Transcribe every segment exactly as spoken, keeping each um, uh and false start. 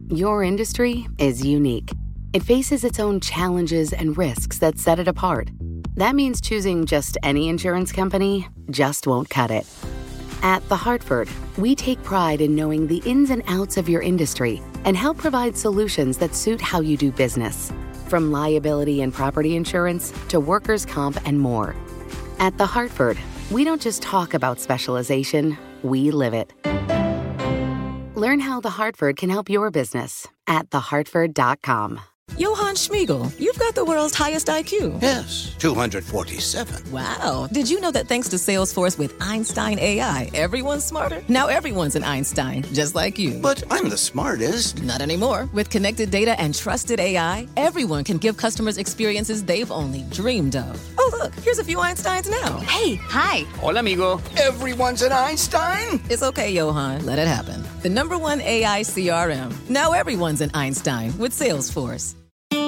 Your industry is unique. It faces its own challenges and risks that set it apart. That means choosing just any insurance company just won't cut it. At The Hartford, we take pride in knowing the ins and outs of your industry and help provide solutions that suit how you do business. From liability and property insurance to workers' comp and more. At The Hartford, we don't just talk about specialization, we live it. Learn how The Hartford can help your business at the hartford dot com. Johann Schmiegel, you've got the world's highest I Q. Yes, two hundred forty-seven. Wow. Did you know that thanks to Salesforce with Einstein A I, everyone's smarter? Now everyone's an Einstein, just like you. But I'm the smartest. Not anymore. With connected data and trusted A I, everyone can give customers experiences they've only dreamed of. Oh, look, here's a few Einsteins now. Hey, hi. Hola, amigo. Everyone's an Einstein? It's okay, Johann. Let it happen. The number one A I C R M. Now everyone's an Einstein with Salesforce.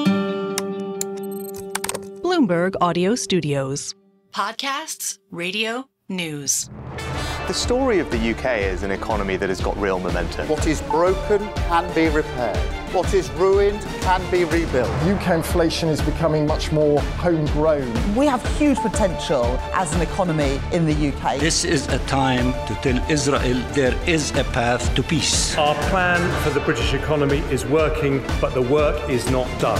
Bloomberg Audio Studios. Podcasts, radio, news. The story of the U K is an economy that has got real momentum. What is broken can be repaired. What is ruined can be rebuilt. U K inflation is becoming much more homegrown. We have huge potential as an economy in the U K. This is a time to tell Israel there is a path to peace. Our plan for the British economy is working, but the work is not done.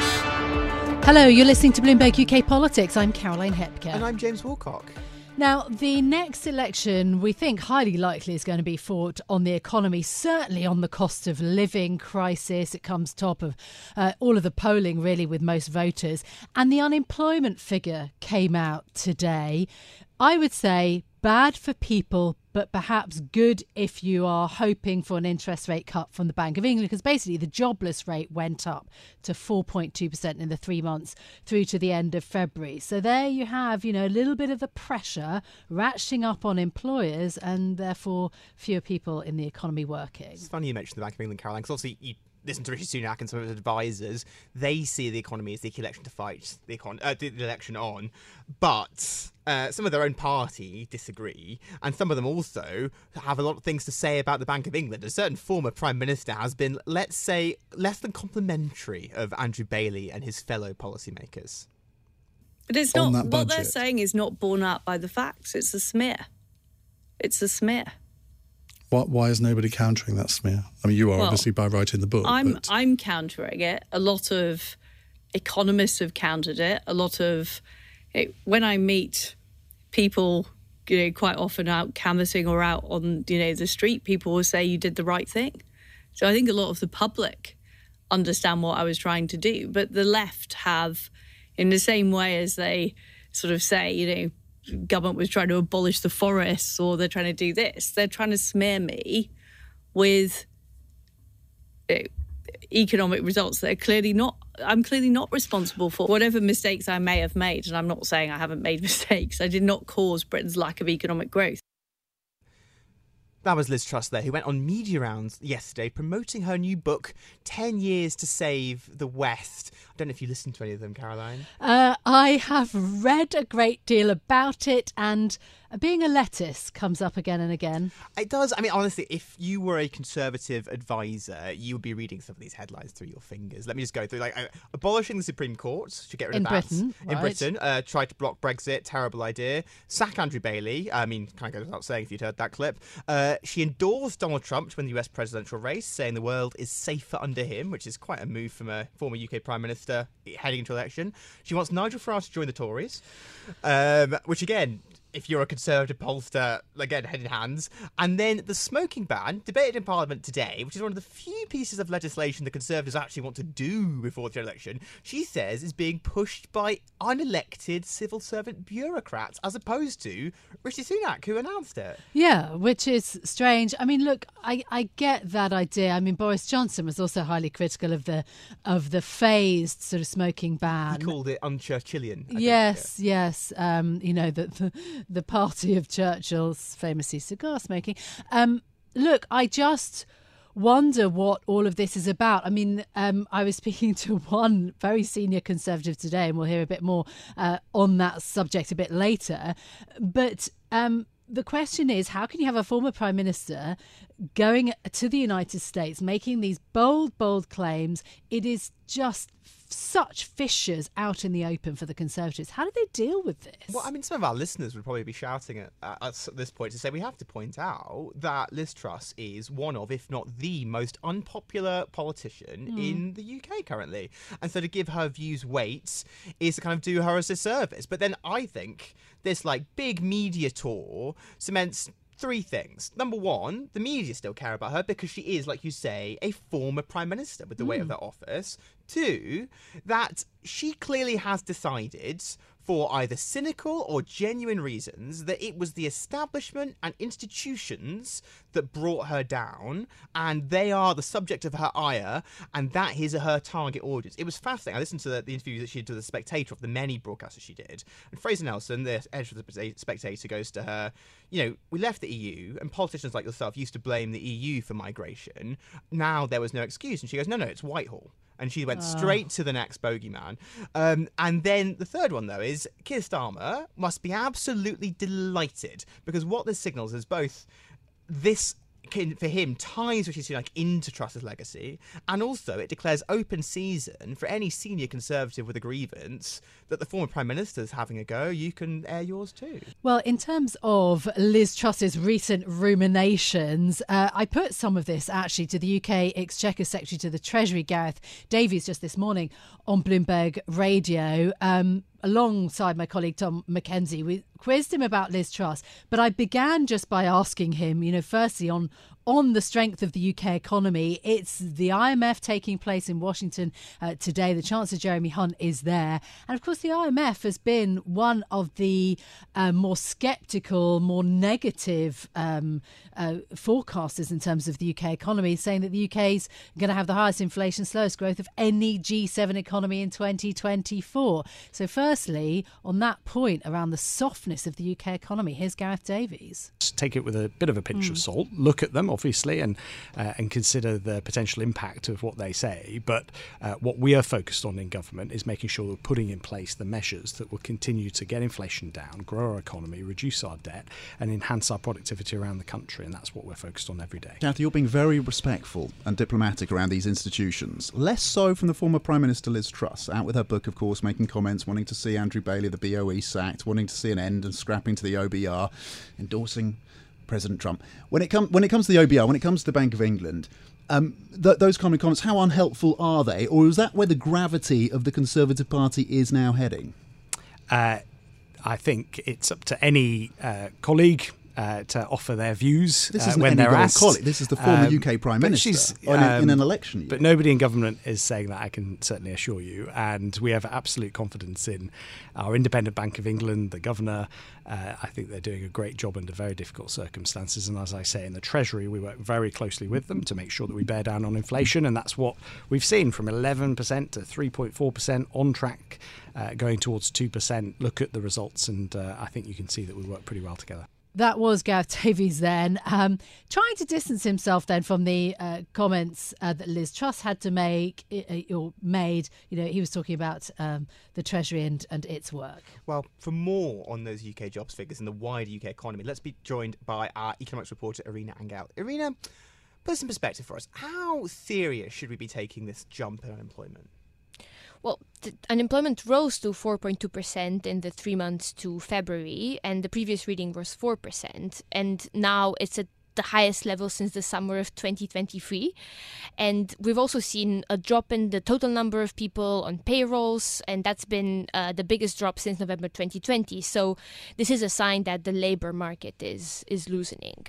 Hello, you're listening to Bloomberg U K Politics. I'm Caroline Hepker. And I'm James Wilcock. Now, the next election we think highly likely is going to be fought on the economy, certainly on the cost of living crisis. It comes top of uh, all of the polling, really, with most voters. And the unemployment figure came out today. I would say bad for people, but perhaps good if you are hoping for an interest rate cut from the Bank of England, because basically the jobless rate went up to four point two percent in the three months through to the end of February. So there you have, you know, a little bit of the pressure ratcheting up on employers and therefore fewer people in the economy working. It's funny you mentioned the Bank of England, Caroline, because obviously you listen to Rishi Sunak and some of his advisors. They see the economy as the election to fight the, econ- uh, the election on, but uh, some of their own party disagree, and some of them also have a lot of things to say about the Bank of England. A certain former Prime Minister has been, let's say, less than complimentary of Andrew Bailey and his fellow policymakers. But it's not, what they're saying is not borne out by the facts. It's a smear. It's a smear. What, why is nobody countering that smear? I mean, you are well, obviously by writing the book. I'm but... I'm countering it. A lot of economists have countered it. A lot of it, when I meet people, you know, quite often out canvassing or out on, you know, the street, people will say you did the right thing. So I think a lot of the public understand what I was trying to do, but the left have, in the same way as they sort of say, you know, government was trying to abolish the forests or they're trying to do this. They're trying to smear me with you know, economic results that are clearly not, I'm clearly not responsible for. Whatever mistakes I may have made, and I'm not saying I haven't made mistakes, I did not cause Britain's lack of economic growth. That was Liz Truss there, who went on media rounds yesterday promoting her new book, ten years to Save the West. I don't know if you listened to any of them, Caroline. Uh, I have read a great deal about it, and being a lettuce comes up again and again. It does. I mean, honestly, if you were a Conservative advisor, you would be reading some of these headlines through your fingers. Let me just go through. Like, uh, abolishing the Supreme Court, should get rid in of that. Britain, in right. Britain. Uh, try to block Brexit, terrible idea. Sack Andrew Bailey. I mean, kind of goes without saying if you'd heard that clip. Uh, she endorsed Donald Trump to win the U S presidential race, saying the world is safer under him, which is quite a move from a former U K Prime Minister heading into election. She wants Nigel Farage to join the Tories, um, which again, if you're a Conservative pollster, again, head in hands. And then the smoking ban, debated in Parliament today, which is one of the few pieces of legislation the Conservatives actually want to do before the election, she says is being pushed by unelected civil servant bureaucrats, as opposed to Rishi Sunak, who announced it. Yeah, which is strange. I mean, look, I, I get that idea. I mean, Boris Johnson was also highly critical of the of the phased sort of smoking ban. He called it un-Churchillian. I yes, think, yeah. yes. Um, you know, the, the the party of Churchill's famously cigar smoking. Um, look, I just wonder what all of this is about. I mean, um, I was speaking to one very senior Conservative today, and we'll hear a bit more uh, on that subject a bit later. But um, the question is, how can you have a former Prime Minister going to the United States, making these bold, bold claims? It is just such fissures out in the open for the Conservatives. How do they deal with this? Well, I mean, some of our listeners would probably be shouting at uh, us at this point to say we have to point out that Liz Truss is one of, if not the most unpopular politician mm. in the U K currently. And so to give her views weight is to kind of do her as a service. But then I think this like big media tour cements three things. Number one, the media still care about her because she is, like you say, a former Prime Minister with the weight mm. of that office. Two, that she clearly has decided, for either cynical or genuine reasons, that it was the establishment and institutions that brought her down, and they are the subject of her ire, and that is her target audience. It was fascinating. I listened to the, the interview that she did to The Spectator, of the many broadcasts she did, and Fraser Nelson, the editor of The Spectator, goes to her, you know, we left the E U, and politicians like yourself used to blame the E U for migration. Now there was no excuse. And she goes, no, no, it's Whitehall. And she went straight oh. to the next bogeyman. Um, and then the third one, though, is Keir Starmer must be absolutely delighted, because what this signals is both this, can, for him, ties Rishi Sunak into Truss's legacy, and also it declares open season for any senior Conservative with a grievance that the former Prime Minister is having a go. You can air yours too. Well, in terms of Liz Truss's recent ruminations, uh, I put some of this actually to the U K Exchequer Secretary to the Treasury, Gareth Davies, just this morning on Bloomberg Radio. Um, alongside my colleague Tom Mackenzie, we quizzed him about Liz Truss, but I began just by asking him, you know, firstly on on the strength of the U K economy. It's the I M F taking place in Washington uh, today. The Chancellor Jeremy Hunt is there. And of course, the I M F has been one of the uh, more sceptical, more negative um, uh, forecasters in terms of the U K economy, saying that the U K is going to have the highest inflation, slowest growth of any G seven economy in twenty twenty-four. So firstly, on that point around the softness of the U K economy, here's Gareth Davies. Take it with a bit of a pinch mm. of salt. Look at them, obviously, and uh, and consider the potential impact of what they say. But uh, what we are focused on in government is making sure we're putting in place the measures that will continue to get inflation down, grow our economy, reduce our debt, and enhance our productivity around the country. And that's what we're focused on every day. Gareth, you're being very respectful and diplomatic around these institutions. Less so from the former Prime Minister Liz Truss, out with her book, of course, making comments, wanting to see Andrew Bailey, the B O E, sacked, wanting to see an end and scrapping to the O B R, endorsing President Trump. When it comes when it comes to the O B R, when it comes to the Bank of England, um, th- those kind of comments, how unhelpful are they? Or is that where the gravity of the Conservative Party is now heading? Uh, I think it's up to any uh, colleague Uh, to offer their views this uh, isn't when they're asked. Colleague. This is the former um, U K Prime Minister um, in, in an election year. But nobody in government is saying that, I can certainly assure you. And we have absolute confidence in our independent Bank of England, the Governor. Uh, I think they're doing a great job under very difficult circumstances. And as I say, in the Treasury, we work very closely with them to make sure that we bear down on inflation. And that's what we've seen, from eleven percent to three point four percent, on track, uh, going towards two percent. Look at the results, and uh, I think you can see that we work pretty well together. That was Gareth Davies then, um, trying to distance himself then from the uh, comments uh, that Liz Truss had to make uh, or made. You know, he was talking about um, the Treasury and, and its work. Well, for more on those U K jobs figures and the wider U K economy, let's be joined by our economics reporter, Irina Angel. Irina, put this in perspective for us. How serious should we be taking this jump in unemployment? Well, the unemployment rose to four point two percent in the three months to February, and the previous reading was four percent. And now it's at the highest level since the summer of twenty twenty-three. And we've also seen a drop in the total number of people on payrolls, and that's been uh, the biggest drop since November twenty twenty. So this is a sign that the labor market is, is loosening.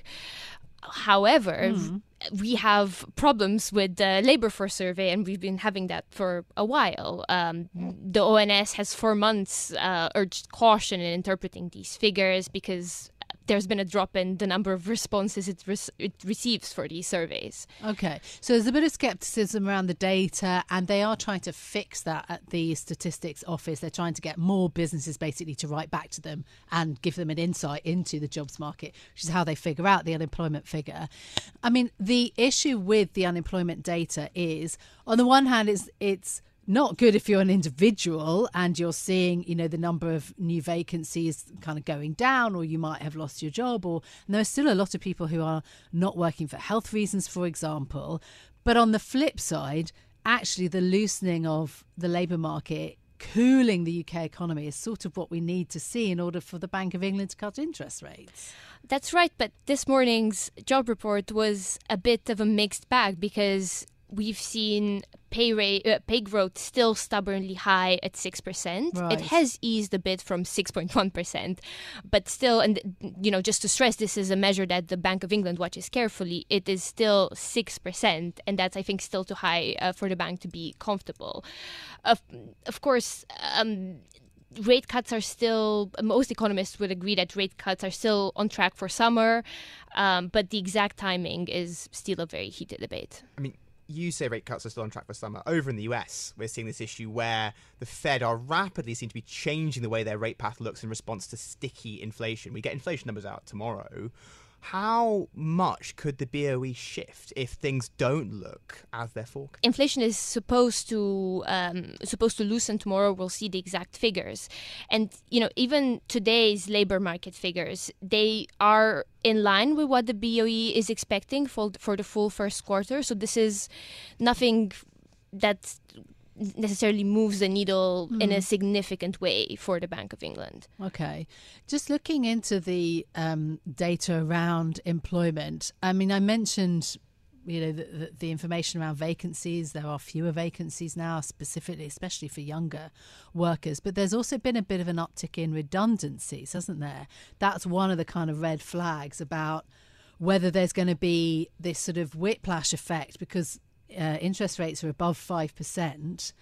However, mm. we have problems with the labour force survey, and we've been having that for a while. Um, the O N S has for months uh, urged caution in interpreting these figures because there's been a drop in the number of responses it, re- it receives for these surveys. Okay, so there's a bit of scepticism around the data, and they are trying to fix that at the Statistics Office. They're trying to get more businesses basically to write back to them and give them an insight into the jobs market, which is how they figure out the unemployment figure. I mean, the issue with the unemployment data is, on the one hand, it's, it's not good if you're an individual and you're seeing, you know, the number of new vacancies kind of going down, or you might have lost your job, or and there are still a lot of people who are not working for health reasons, for example. But on the flip side, actually the loosening of the labour market, cooling the U K economy, is sort of what we need to see in order for the Bank of England to cut interest rates. That's right, but this morning's job report was a bit of a mixed bag, because we've seen pay rate, uh, pay growth still stubbornly high at six percent. Right. It has eased a bit from six point one percent, but still, and you know, just to stress, this is a measure that the Bank of England watches carefully. It is still six percent, and that's, I think, still too high uh, for the bank to be comfortable. Of, of course, um, rate cuts are still, most economists would agree that rate cuts are still on track for summer, um, but the exact timing is still a very heated debate. I mean, you say rate cuts are still on track for summer. Over in the U S, we're seeing this issue where the Fed are rapidly seem to be changing the way their rate path looks in response to sticky inflation. We get inflation numbers out tomorrow. How much could the B O E shift if things don't look as they're forecast? Inflation is supposed to um, supposed to loosen tomorrow. We'll see the exact figures, and you know, even today's labor market figures, they are in line with what the B O E is expecting for for the full first quarter. So this is nothing that necessarily moves the needle mm. in a significant way for the Bank of England. Okay. Just looking into the um, data around employment, I mean, I mentioned, you know, the, the, the information around vacancies. There are fewer vacancies now, specifically, especially for younger workers. But there's also been a bit of an uptick in redundancies, hasn't there? That's one of the kind of red flags about whether there's going to be this sort of whiplash effect, because Uh, interest rates are above five percent.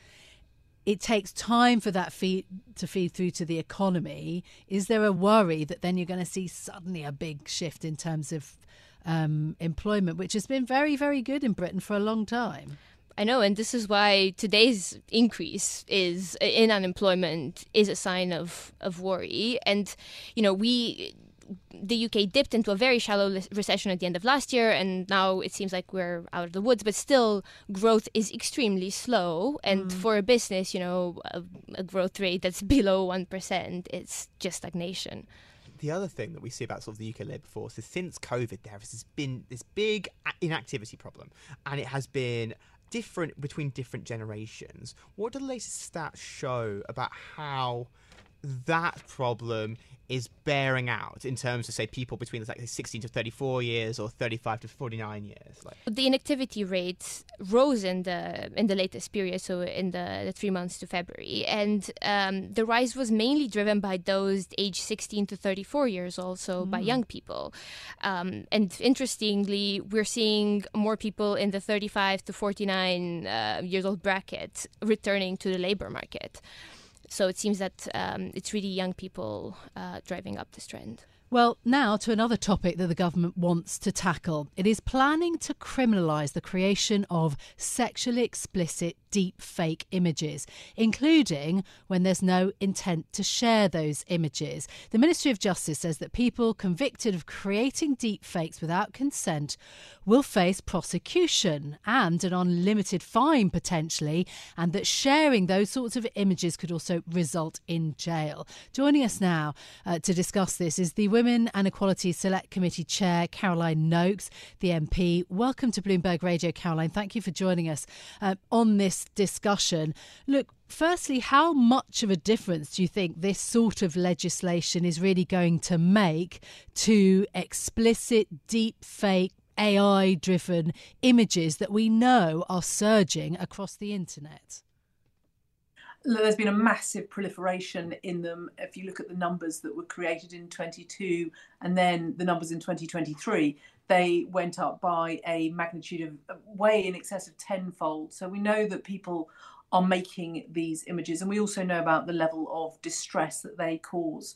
It takes time for that feed to feed through to the economy. Is there a worry that then you're going to see suddenly a big shift in terms of um, employment, which has been very, very good in Britain for a long time? I know, and this is why today's increase is in unemployment is a sign of, of worry. And, you know, we... the U K dipped into a very shallow recession at the end of last year, and now it seems like we're out of the woods, but still growth is extremely slow. And mm. for a business, you know, a, a growth rate that's below one percent, it's just stagnation. The other thing that we see about sort of the U K labour force is since COVID, there has been this big inactivity problem, and it has been different between different generations. What do the latest stats show about how that problem is bearing out in terms of, say, people between like sixteen to thirty-four years or thirty-five to forty-nine years? Like, the inactivity rate rose in the in the latest period, so in the, the three months to February, and um, the rise was mainly driven by those aged sixteen to thirty-four years, also mm. by young people. Um, and interestingly, we're seeing more people in the thirty-five to forty-nine uh, years old bracket returning to the labor market. So it seems that um, it's really young people uh, driving up this trend. Well, now to another topic that the government wants to tackle. It is planning to criminalise the creation of sexually explicit deep fake images, including when there's no intent to share those images. The Ministry of Justice says that people convicted of creating deep fakes without consent will face prosecution and an unlimited fine potentially, and that sharing those sorts of images could also result in jail. Joining us now uh, to discuss this is the Women and Equality Select Committee Chair, Caroline Nokes, the M P. Welcome to Bloomberg Radio, Caroline. Thank you for joining us uh, on this discussion. Look, firstly, how much of a difference do you think this sort of legislation is really going to make to explicit, deep fake, A I-driven images that we know are surging across the internet? There's been a massive proliferation in them. If you look at the numbers that were created in twenty-two and then the numbers in twenty twenty-three, they went up by a magnitude of way in excess of tenfold. So we know that people are making these images, and we also know about the level of distress that they cause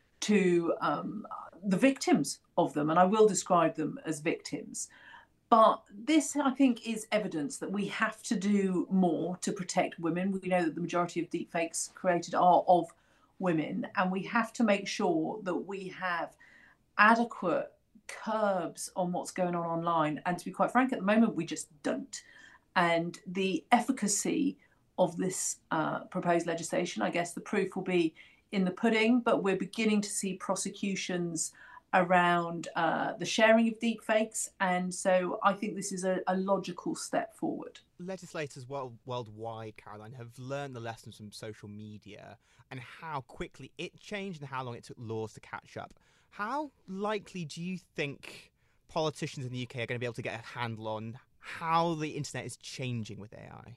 to um, the victims of them. And I will describe them as victims. But this, I think, is evidence that we have to do more to protect women. We know that the majority of deepfakes created are of women, and we have to make sure that we have adequate curbs on what's going on online. And to be quite frank, at the moment, we just don't. And the efficacy of this uh, proposed legislation. I guess the proof will be in the pudding, but we're beginning to see prosecutions around uh, the sharing of deepfakes, and so I think this is a, a logical step forward. Legislators world, worldwide, Caroline, have learned the lessons from social media and how quickly it changed and how long it took laws to catch up. How likely do you think politicians in the U K are going to be able to get a handle on how the internet is changing with A I?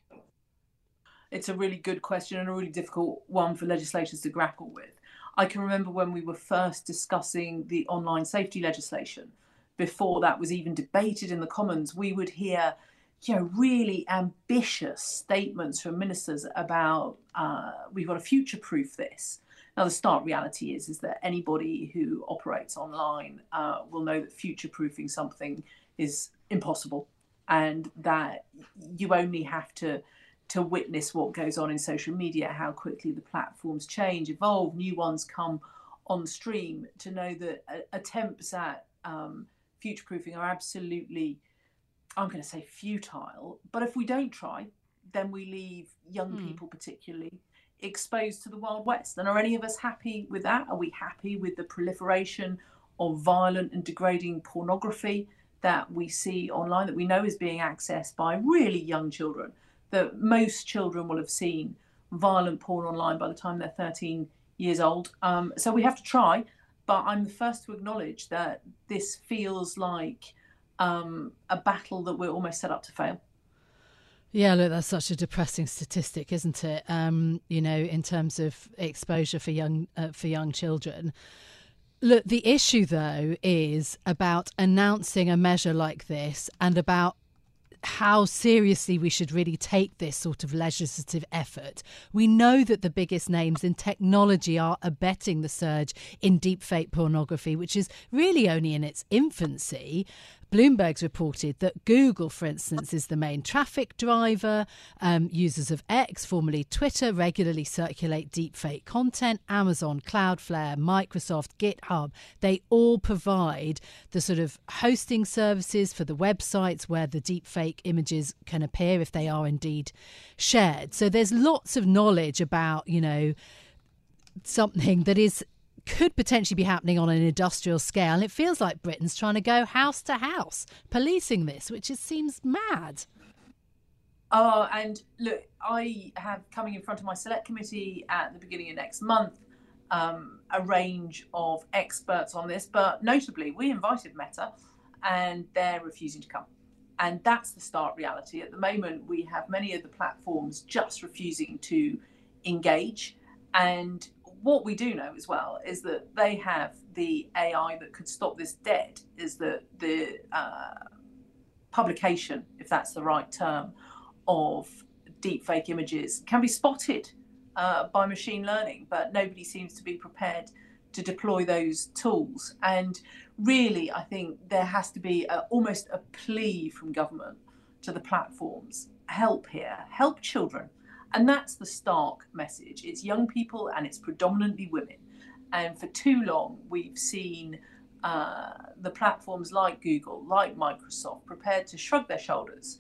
It's a really good question and a really difficult one for legislators to grapple with. I can remember when we were first discussing the online safety legislation, before that was even debated in the Commons, we would hear, you know, really ambitious statements from ministers about uh, we've got to future-proof this. Now, the stark reality is, is that anybody who operates online uh, will know that future-proofing something is impossible, and that you only have to to witness what goes on in social media, how quickly the platforms change, evolve, new ones come on stream, to know that uh, attempts at um, future-proofing are absolutely, I'm going to say, futile. But if we don't try, then we leave young mm. people particularly exposed to the Wild West. And are any of us happy with that? Are we happy with the proliferation of violent and degrading pornography that we see online, that we know is being accessed by really young children? That most children will have seen violent porn online by the time they're thirteen years old. Um, so we have to try, but I'm the first to acknowledge that this feels like um, a battle that we're almost set up to fail. Yeah, look, that's such a depressing statistic, isn't it? Um, you know, in terms of exposure for young uh, for young children. Look, the issue, though, is about announcing a measure like this and about how seriously we should really take this sort of legislative effort. We know that the biggest names in technology are abetting the surge in deepfake pornography, which is really only in its infancy. Bloomberg's reported that Google, for instance, is the main traffic driver. Um, users of X, formerly Twitter, regularly circulate deepfake content. Amazon, Cloudflare, Microsoft, GitHub, they all provide the sort of hosting services for the websites where the deepfake images can appear if they are indeed shared. So there's lots of knowledge about, you know, something that is could potentially be happening on an industrial scale. And it feels like Britain's trying to go house to house policing this, which just seems mad. Oh, and look, I have coming in front of my select committee at the beginning of next month um, a range of experts on this, but notably we invited Meta and they're refusing to come. And that's the stark reality. At the moment, we have many of the platforms just refusing to engage. And what we do know as well is that they have the A I that could stop this dead, is that the uh, publication, if that's the right term, of deepfake images can be spotted uh, by machine learning, but nobody seems to be prepared to deploy those tools. And really, I think there has to be a, almost a plea from government to the platforms. Help here, help children. And that's the stark message. It's young people and it's predominantly women. And for too long, we've seen uh, the platforms like Google, like Microsoft, prepared to shrug their shoulders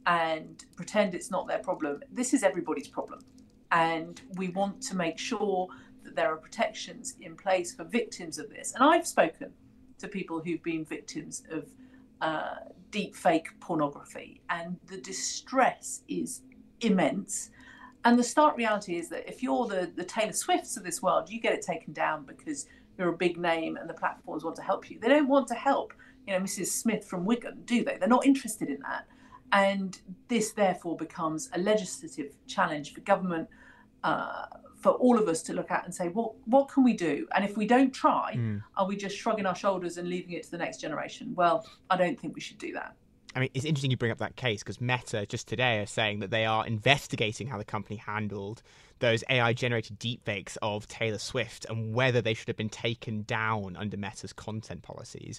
and pretend it's not their problem. This is everybody's problem. And we want to make sure that there are protections in place for victims of this. And I've spoken to people who've been victims of uh, deep fake pornography, and the distress is immense. And the stark reality is that if you're the, the Taylor Swifts of this world, you get it taken down because you're a big name and the platforms want to help you. They don't want to help, you know, Missus Smith from Wigan, do they? They're not interested in that. And this therefore becomes a legislative challenge for government, uh, for all of us to look at and say, what what can we do? And if we don't try, mm. are we just shrugging our shoulders and leaving it to the next generation? Well, I don't think we should do that. I mean, it's interesting you bring up that case because Meta just today are saying that they are investigating how the company handled those A I-generated deepfakes of Taylor Swift and whether they should have been taken down under Meta's content policies.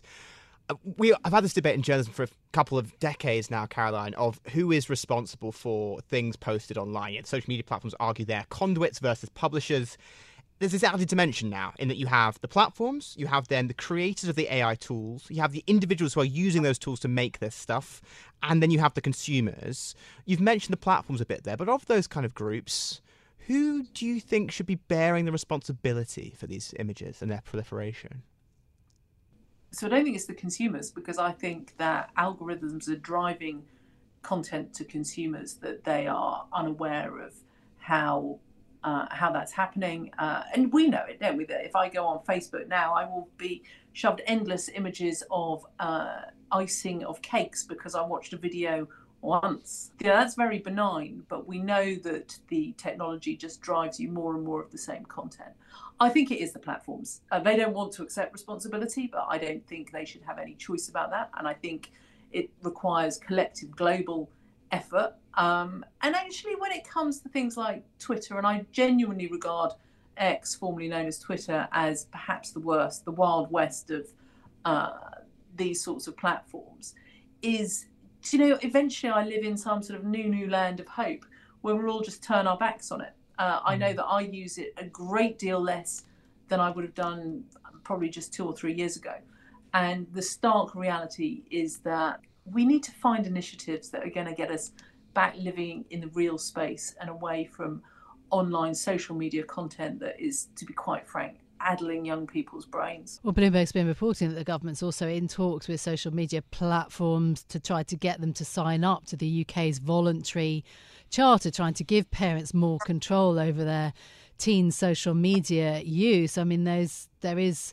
We, I've had this debate in journalism for a couple of decades now, Caroline, of who is responsible for things posted online. Yet social media platforms argue they're conduits versus publishers. there's this added dimension now in that you have the platforms, you have then the creators of the A I tools, you have the individuals who are using those tools to make this stuff, and then you have the consumers. You've mentioned the platforms a bit there, but of those kind of groups, who do you think should be bearing the responsibility for these images and their proliferation? So I don't think it's the consumers, because I think that algorithms are driving content to consumers that they are unaware of how uh, how that's happening. Uh, and we know it, don't we? That if I go on Facebook now, I will be shoved endless images of uh, icing of cakes because I watched a video once. Yeah, that's very benign, but we know that the technology just drives you more and more of the same content. I think it is the platforms. Uh, they don't want to accept responsibility, but I don't think they should have any choice about that. And I think it requires collective global effort. Um, and actually, when it comes to things like Twitter, and I genuinely regard X, formerly known as Twitter, as perhaps the worst, the Wild West of uh, these sorts of platforms, is, you know, eventually I live in some sort of new, new land of hope where we'll all just turn our backs on it. Uh, I know that I use it a great deal less than I would have done probably just two or three years ago. And the stark reality is that we need to find initiatives that are going to get us back living in the real space and away from online social media content that is, to be quite frank, addling young people's brains. Well, Bloomberg's been reporting that the government's also in talks with social media platforms to try to get them to sign up to the U K's voluntary charter, trying to give parents more control over their teens' social media use. I mean, there's there is,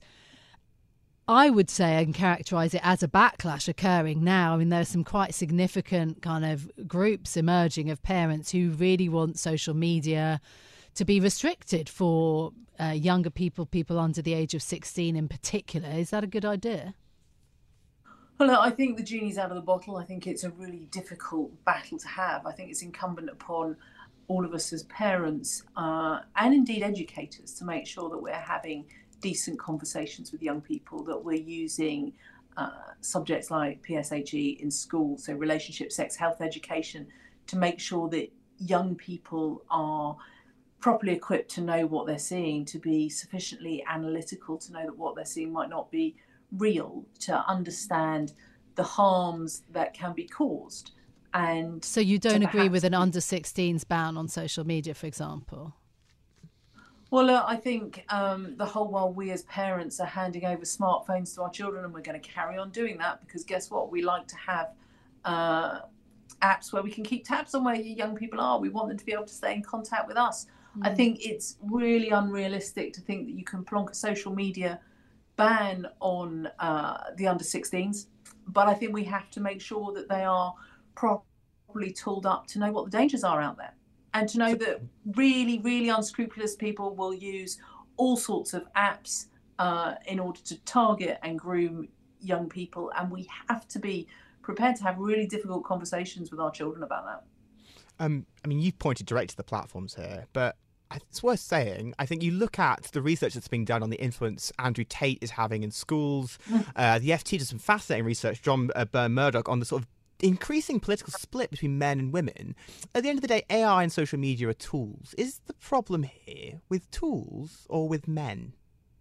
I would say, and characterise it as a backlash occurring now. I mean, there's some quite significant kind of groups emerging of parents who really want social media to be restricted for uh, younger people, people under the age of sixteen in particular. Is that a good idea? Well, I think the genie's out of the bottle. I think it's a really difficult battle to have. I think it's incumbent upon all of us as parents uh, and indeed educators to make sure that we're having decent conversations with young people, that we're using uh, subjects like P S H E in school, so relationship, sex, health education, to make sure that young people are properly equipped to know what they're seeing, to be sufficiently analytical to know that what they're seeing might not be real, to understand the harms that can be caused. And so you don't agree with an under sixteens ban on social media, for example? Well, uh, I think um, the whole while we as parents are handing over smartphones to our children, and we're going to carry on doing that, because guess what? We like to have uh, apps where we can keep tabs on where young people are. We want them to be able to stay in contact with us. Mm. I think it's really unrealistic to think that you can plonk a social media ban on uh, the under sixteens. But I think we have to make sure that they are properly tooled up to know what the dangers are out there. And to know that really, really unscrupulous people will use all sorts of apps uh, in order to target and groom young people. And we have to be prepared to have really difficult conversations with our children about that. Um, I mean, you've pointed direct to the platforms here, but it's worth saying, I think you look at the research that's being done on the influence Andrew Tate is having in schools. uh, the F T does some fascinating research, John uh, Byrne-Murdoch, on the sort of increasing political split between men and women. At the end of the day, A I and social media are tools. Is the problem here with tools or with men?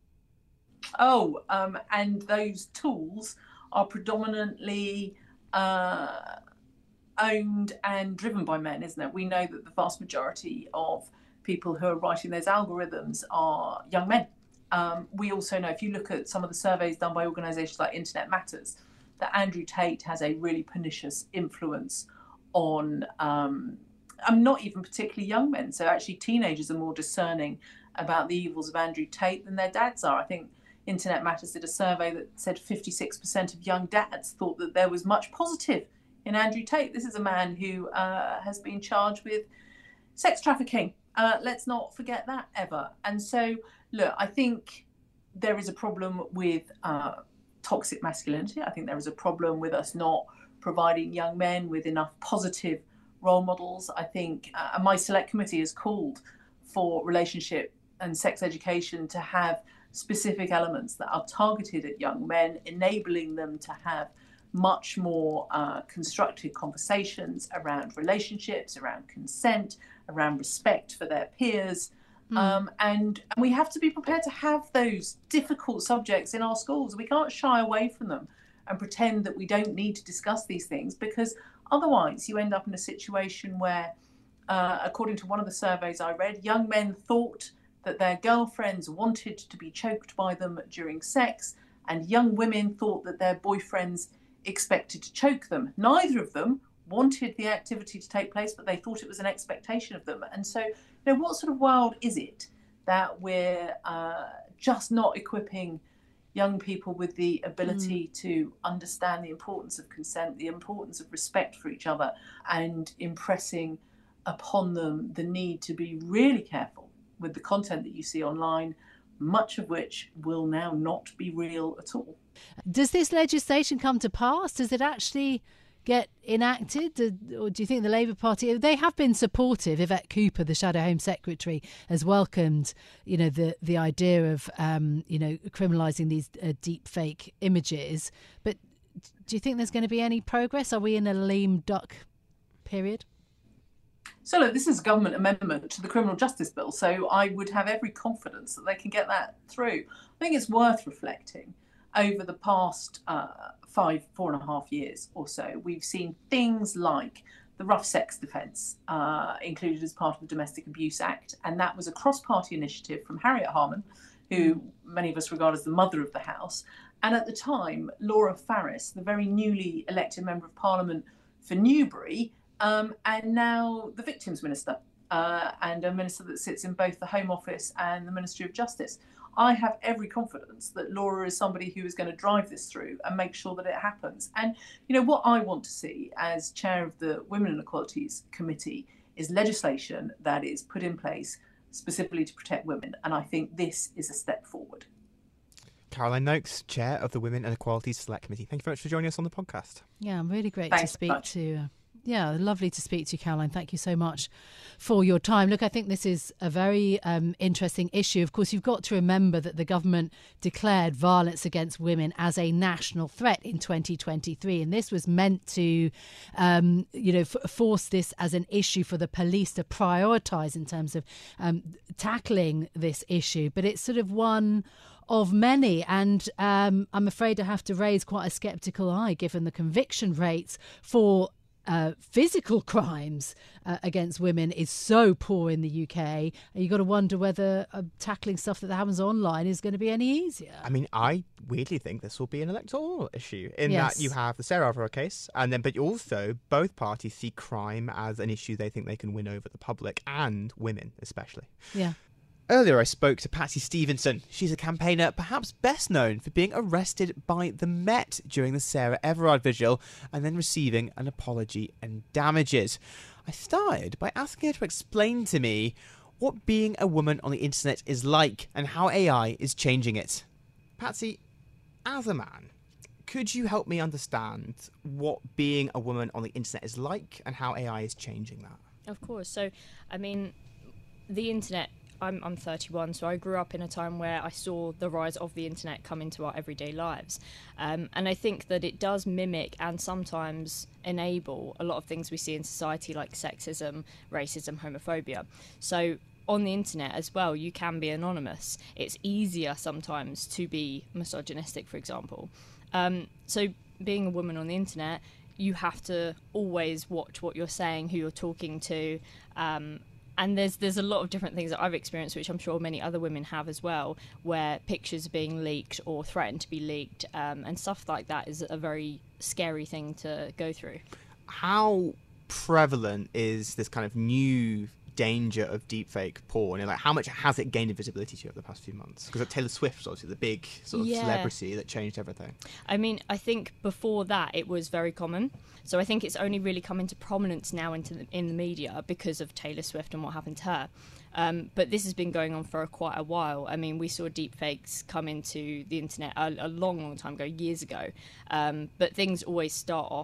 Oh, um, and those tools are predominantly uh, owned and driven by men, isn't it? We know that the vast majority of people who are writing those algorithms are young men. Um, we also know, if you look at some of the surveys done by organisations like Internet Matters, that Andrew Tate has a really pernicious influence on um, um, not even particularly young men. So actually teenagers are more discerning about the evils of Andrew Tate than their dads are. I think Internet Matters did a survey that said fifty-six percent of young dads thought that there was much positive in Andrew Tate. This is a man who uh, has been charged with sex trafficking. Uh, let's not forget that ever. And so, look, I think there is a problem with uh, toxic masculinity. I think there is a problem with us not providing young men with enough positive role models. I think uh, my select committee has called for relationship and sex education to have specific elements that are targeted at young men, enabling them to have much more uh, constructive conversations around relationships, around consent, around respect for their peers. Mm. Um, and, and we have to be prepared to have those difficult subjects in our schools. We can't shy away from them and pretend that we don't need to discuss these things, because otherwise you end up in a situation where, uh, according to one of the surveys I read, young men thought that their girlfriends wanted to be choked by them during sex, and young women thought that their boyfriends expected to choke them. Neither of them wanted the activity to take place, but they thought it was an expectation of them. And so, you know, what sort of world is it that we're uh, just not equipping young people with the ability mm. to understand the importance of consent, the importance of respect for each other, and impressing upon them the need to be really careful with the content that you see online, much of which will now not be real at all. Does this legislation come to pass? Does it actually get enacted? Or do you think the Labour Party, they have been supportive? Yvette Cooper, the Shadow Home Secretary, has welcomed, you know, the, the idea of, um, you know, criminalising these uh, deep fake images. But do you think there's going to be any progress? Are we in a lame duck period? So look, this is a government amendment to the Criminal Justice Bill, so I would have every confidence that they can get that through. I think it's worth reflecting. Over the past uh, five, four and a half years or so, we've seen things like the rough sex defence uh, included as part of the Domestic Abuse Act, and that was a cross-party initiative from Harriet Harman, who many of us regard as the mother of the House. And at the time, Laura Farris, the very newly elected Member of Parliament for Newbury, Um, and now the Victims Minister, uh, and a minister that sits in both the Home Office and the Ministry of Justice. I have every confidence that Laura is somebody who is going to drive this through and make sure that it happens. And, you know, what I want to see as chair of the Women and Equalities Committee is legislation that is put in place specifically to protect women. And I think this is a step forward. Caroline Noakes, chair of the Women and Equalities Select Committee. Thank you very much for joining us on the podcast. Yeah, I'm really great Thanks to speak to uh, Yeah, lovely to speak to you, Caroline. Thank you so much for your time. Look, I think this is a very um, interesting issue. Of course, you've got to remember that the government declared violence against women as a national threat in twenty twenty-three. And this was meant to, um, you know, f- force this as an issue for the police to prioritise in terms of um, tackling this issue. But it's sort of one of many, and um, I'm afraid I have to raise quite a sceptical eye given the conviction rates for Uh, physical crimes uh, against women is so poor in the U K. And you've got to wonder whether uh, tackling stuff that happens online is going to be any easier. I mean, I weirdly think this will be an electoral issue in Yes. that you have the Sarah Everard case, and then but also both parties see crime as an issue they think they can win over the public and women especially. Yeah. Earlier, I spoke to Patsy Stevenson. She's a campaigner perhaps best known for being arrested by the Met during the Sarah Everard vigil and then receiving an apology and damages. I started by asking her to explain to me what being a woman on the internet is like and how A I is changing it. Patsy, as a man, could you help me understand what being a woman on the internet is like and how A I is changing that? Of course. So, I mean, the internet... I'm, I'm thirty-one, so I grew up in a time where I saw the rise of the internet come into our everyday lives. Um, and I think that it does mimic and sometimes enable a lot of things we see in society like sexism, racism, homophobia. So on the internet as well, you can be anonymous. It's easier sometimes to be misogynistic, for example. Um, so being a woman on the internet, you have to always watch what you're saying, who you're talking to, um, And there's there's a lot of different things that I've experienced, which I'm sure many other women have as well, where pictures are being leaked or threatened to be leaked, um, and stuff like that is a very scary thing to go through. How prevalent is this kind of new danger of deepfake porn? And like, how much has it gained in visibility to you over the past few months? Because like, Taylor Swift was obviously the big sort of yeah. celebrity that changed everything. I mean, I think before that it was very common. So I think it's only really come into prominence now into the, in the media because of Taylor Swift and what happened to her. Um, but this has been going on for quite a while. I mean, we saw deepfakes come into the internet a, a long, long time ago, years ago. Um, but things always start off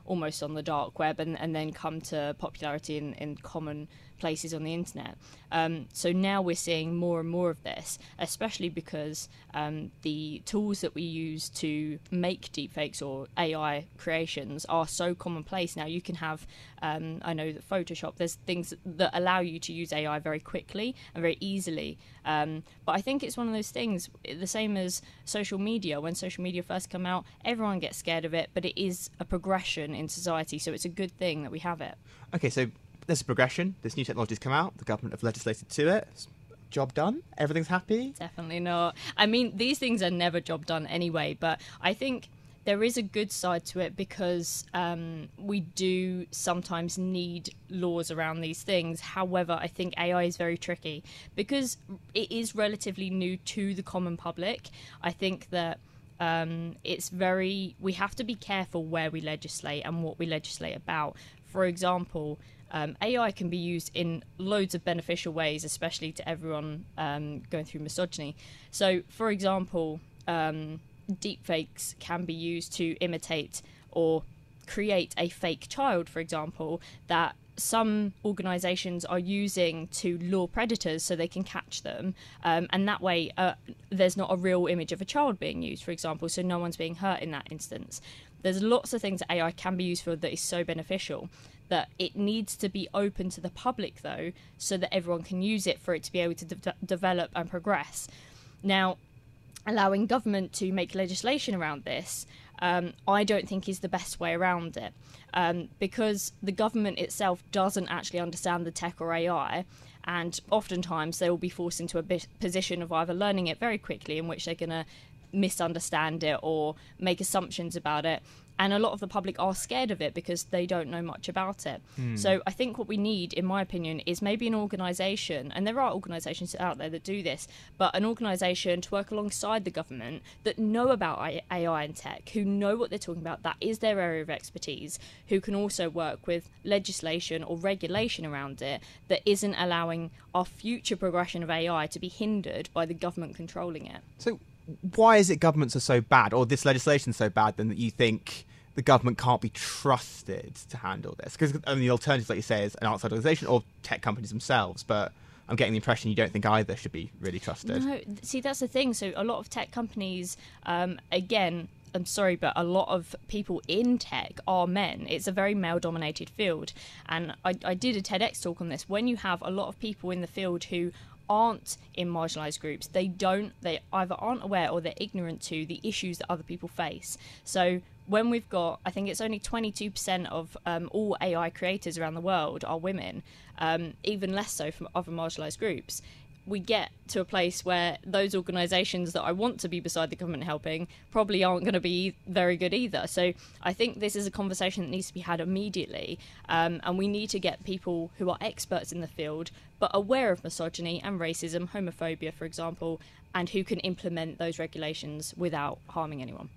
almost on the dark web and, and then come to popularity in, in common places on the internet. Um, so now we're seeing more and more of this, especially because um, the tools that we use to make deepfakes or A I creations are so commonplace now. You can have, um, I know that Photoshop, there's things that allow you to use A I very quickly and very easily. Um, but I think it's one of those things, the same as social media. When social media first come out, everyone gets scared of it, but it is a progression in society, so it's a good thing that we have it. Okay, so there's a progression. This new technology's come out. The government have legislated to it. Job done? Everything's happy? Definitely not. I mean, these things are never job done anyway, but I think there is a good side to it because um, we do sometimes need laws around these things. However, I think A I is very tricky because it is relatively new to the common public. I think that um, it's very... We have to be careful where we legislate and what we legislate about. For example, Um, A I can be used in loads of beneficial ways, especially to everyone um, going through misogyny. So, for example, um, deepfakes can be used to imitate or create a fake child, for example, that some organisations are using to lure predators so they can catch them. Um, and that way, uh, there's not a real image of a child being used, for example, so no one's being hurt in that instance. There's lots of things that A I can be used for that is so beneficial. That it needs to be open to the public, though, so that everyone can use it for it to be able to de- develop and progress. Now, allowing government to make legislation around this, um, I don't think is the best way around it, um, because the government itself doesn't actually understand the tech or A I, and oftentimes they will be forced into a bit position of either learning it very quickly, in which they're going to misunderstand it or make assumptions about it. And a lot of the public are scared of it because they don't know much about it. Mm. So I think what we need, in my opinion, is maybe an organisation, and there are organisations out there that do this, but an organisation to work alongside the government that know about A I and tech, who know what they're talking about, that is their area of expertise, who can also work with legislation or regulation around it that isn't allowing our future progression of A I to be hindered by the government controlling it. So why is it governments are so bad, or this legislation so bad, then, that you think the government can't be trusted to handle this? Because I mean, the alternative, like you say, is an outside organisation or tech companies themselves, but I'm getting the impression you don't think either should be really trusted. No, see, that's the thing. So a lot of tech companies, um, again, I'm sorry, but a lot of people in tech are men. It's a very male-dominated field. And I, I did a TEDx talk on this. When you have a lot of people in the field who aren't in marginalised groups, they don't, they either aren't aware or they're ignorant to the issues that other people face. So when we've got, I think it's only twenty-two percent of um, all A I creators around the world are women, um, even less so from other marginalised groups, we get to a place where those organisations that I want to be beside the government helping probably aren't going to be very good either. So I think this is a conversation that needs to be had immediately, um, and we need to get people who are experts in the field but aware of misogyny and racism, homophobia, for example, and who can implement those regulations without harming anyone.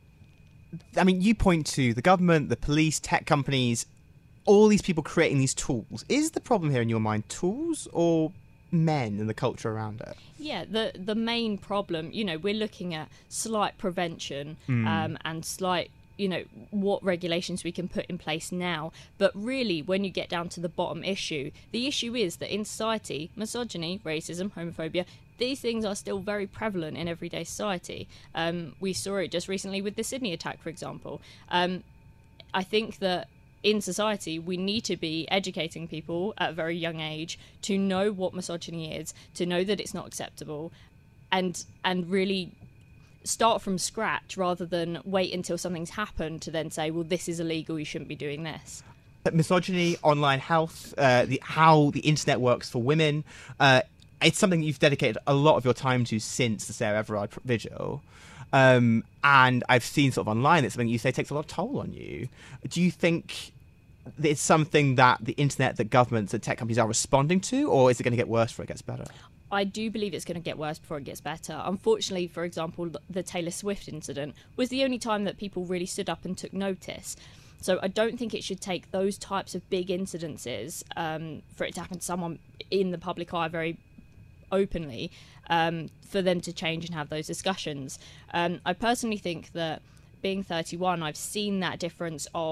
I mean, you point to the government, the police, tech companies, all these people creating these tools. Is the problem here in your mind tools or men and the culture around it? Yeah, the the main problem, you know, we're looking at slight prevention mm. um, and slight, you know, what regulations we can put in place now. But really, when you get down to the bottom issue, the issue is that in society, misogyny, racism, homophobia, these things are still very prevalent in everyday society. Um, we saw it just recently with the Sydney attack, for example. Um, I think that in society, we need to be educating people at a very young age to know what misogyny is, to know that it's not acceptable, and and really start from scratch rather than wait until something's happened to then say, well, this is illegal, you shouldn't be doing this. Misogyny, online health, uh, the, how the internet works for women, uh, it's something you've dedicated a lot of your time to since the Sarah Everard vigil. Um, and I've seen sort of online that something you say takes a lot of toll on you. Do you think that it's something that the internet, that governments and tech companies are responding to, or is it going to get worse before it gets better? I do believe it's going to get worse before it gets better. Unfortunately, for example, the Taylor Swift incident was the only time that people really stood up and took notice. So I don't think it should take those types of big incidences um, for it to happen to someone in the public eye very openly um, for them to change and have those discussions. Um, I personally think that being thirty-one, I've seen that difference of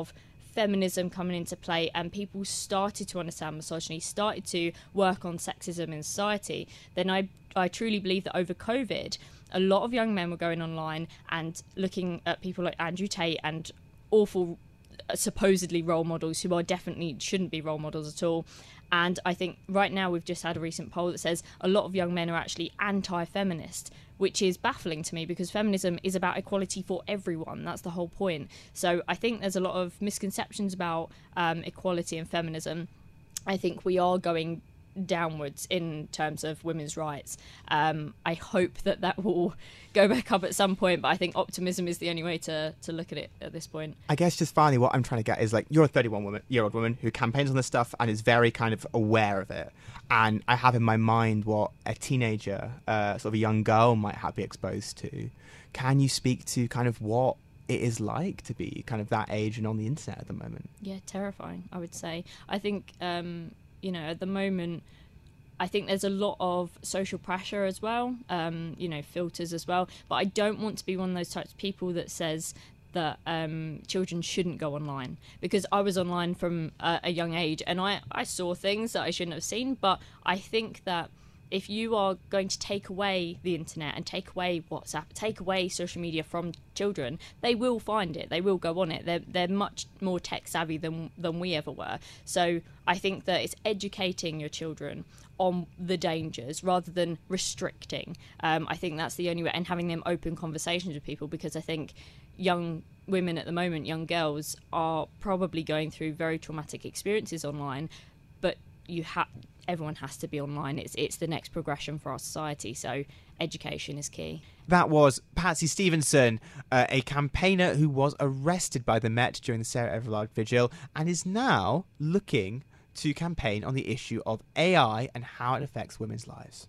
feminism coming into play and people started to understand misogyny, started to work on sexism in society, then I, I truly believe that over COVID, a lot of young men were going online and looking at people like Andrew Tate and awful supposedly role models who are definitely shouldn't be role models at all. And I think right now we've just had a recent poll that says a lot of young men are actually anti-feminist, which is baffling to me because feminism is about equality for everyone. That's the whole point. So I think there's a lot of misconceptions about um, equality and feminism. I think we are going downwards in terms of women's rights. Um, I hope that that will go back up at some point, but I think optimism is the only way to, to look at it at this point. I guess just finally what I'm trying to get is like, you're a thirty-one woman, year old woman who campaigns on this stuff and is very kind of aware of it. And I have in my mind what a teenager, uh, sort of a young girl might have be exposed to. Can you speak to kind of what it is like to be kind of that age and on the internet at the moment? Yeah, terrifying, I would say. I think, um, you know, at the moment, I think there's a lot of social pressure as well, um, you know, filters as well. But I don't want to be one of those types of people that says that um, children shouldn't go online, because I was online from a, a young age and I, I saw things that I shouldn't have seen. But I think that if you are going to take away the internet and take away WhatsApp, take away social media from children, they will find it. They will go on it. They're they're much more tech savvy than than we ever were. So I think that it's educating your children on the dangers rather than restricting. Um, I think that's the only way, and having them open conversations with people, because I think young women at the moment, young girls, are probably going through very traumatic experiences online, but you have everyone has to be online. It's it's the next progression for our society. So education is key. That was Patsy Stevenson, uh, a campaigner who was arrested by the Met during the Sarah Everard vigil and is now looking to campaign on the issue of A I and how it affects women's lives.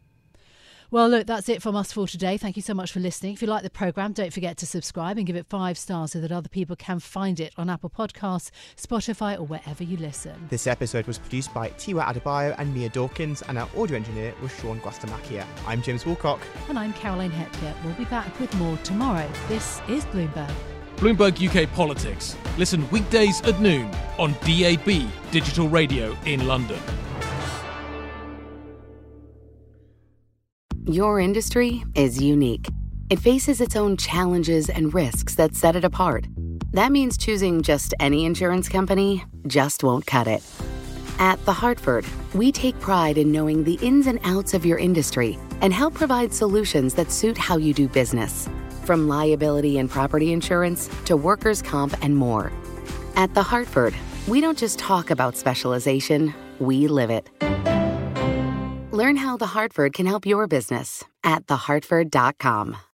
Well, look, that's it from us for today. Thank you so much for listening. If you like the programme, don't forget to subscribe and give it five stars so that other people can find it on Apple Podcasts, Spotify or wherever you listen. This episode was produced by Tiwa Adebayo and Mia Dawkins, and our audio engineer was Sean Guastamakia. I'm James Woolcock. And I'm Caroline Hepker. We'll be back with more tomorrow. This is Bloomberg. Bloomberg U K Politics. Listen weekdays at noon on D A B Digital Radio in London. Your industry is unique. It faces its own challenges and risks that set it apart. That means choosing just any insurance company just won't cut it. At The Hartford, we take pride in knowing the ins and outs of your industry and help provide solutions that suit how you do business. From liability and property insurance to workers' comp and more. At The Hartford, we don't just talk about specialization, we live it. Learn how The Hartford can help your business at the hartford dot com.